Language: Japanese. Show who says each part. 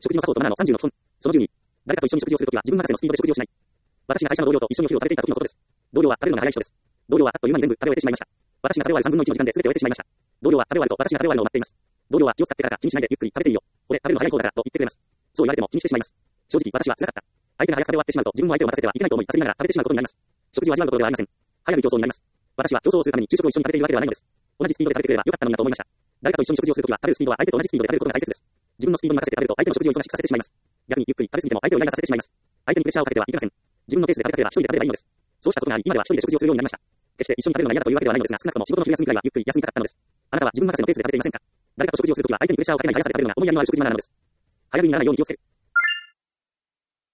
Speaker 1: 食事の砂糖とマナーの30の基本。その12。誰かと一緒に食事をするときは自分任せのスピードで食事をしない。私が会社の同僚と一緒にお昼を食べていた時のことです。同僚は食べるのが早い人です。同僚はあっという間に全部食べ終えてしまいました。私が食べ終わる3分の1の時間で全て終えてしまいました。同僚は食べ終わると私が食べ終わるのを待っています。同僚は気を使ってからか気にしないでゆっくり食べていいよ。俺食べるの早い方だからと言ってくれます。そう言われても気にしてしまいます。正直私は辛かった。相手が早く食べ終わってしまうと自分も相手を待たせてはいけないと思い焦りながら食べてしまうことになります。食事を味わうことではありません。早い競争になります。私は競争をするために昼食を一緒に食べているわけではないのです。同じスピードで食べてくればよかったのになと思いました。誰かと一緒に食事をするときは食べるスピードは相手と同じスピードで食べることが大切です。自分のスピードに任せて食べると相手の食事を忙しくさせてしまいます。逆にゆっくり食べ過ぎても相手をイライラさせてしまいます。相手にプレッシャーをかけてはいけません。自分のペースで食べたければ一人で食べればいいのです。そうしたことがあり、今では一人で食事をするようになりました。決して一緒に食べるのが嫌だというわけではないのですが、少なくとも仕事の昼休みくらいはゆっくり休みたかったのです。あなたは自分任せのペースで食べていませんか？誰かと食事をするときは相手にプレッシャーをかけないでやらされて食べるのが思いやりのある食事マナーなのです。早食いにならないように気をつける。